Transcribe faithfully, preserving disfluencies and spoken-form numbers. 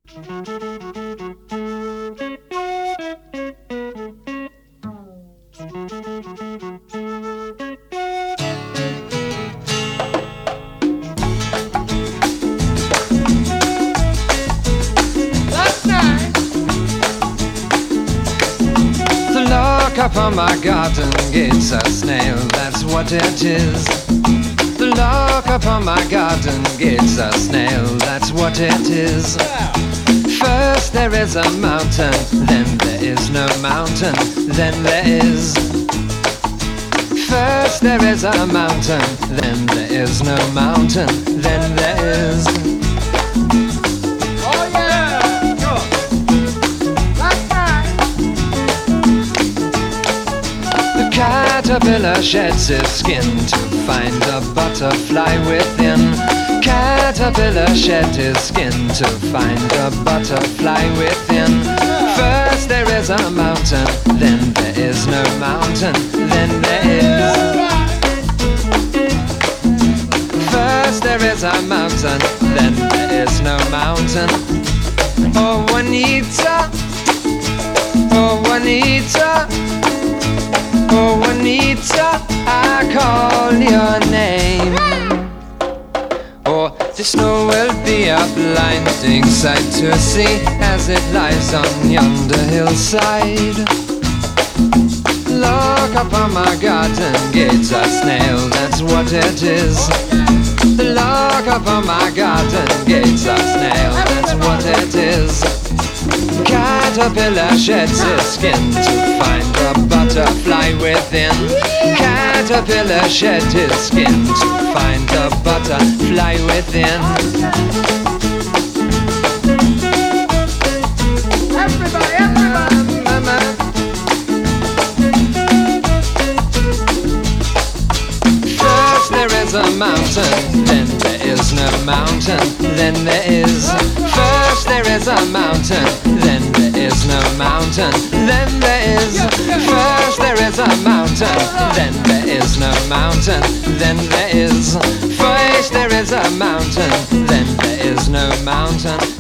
Up on my garden gate's a snail, that's what it is. The lock upon my garden gate's a snail, that's what it is. First there is a mountain, then there is no mountain, then there is. First there is a mountain, then there is no mountain, then there is. Caterpillar sheds his skin to find a butterfly within. Caterpillar shed his skin to find a butterfly within. First there is a mountain, then there is no mountain, then there is. First there is a mountain, then there is no mountain. Oh Juanita, oh Juanita, oh Juanita, I call your name. Oh, the snow will be a blinding sight to see as it lies on yonder hillside. Look upon my garden gate's a snail, that's what it is. Look upon my garden gate's a snail, that's what it is. Caterpillar sheds his skin to find a butterfly within. Caterpillar shed his skin to find a butterfly within. Everybody, everybody, mama. First there is a mountain, then there is no mountain, then there is. First there is a mountain, then there is no mountain, then there is. First there is a mountain, then there is no mountain, then there is. First there is a mountain, then there is no mountain,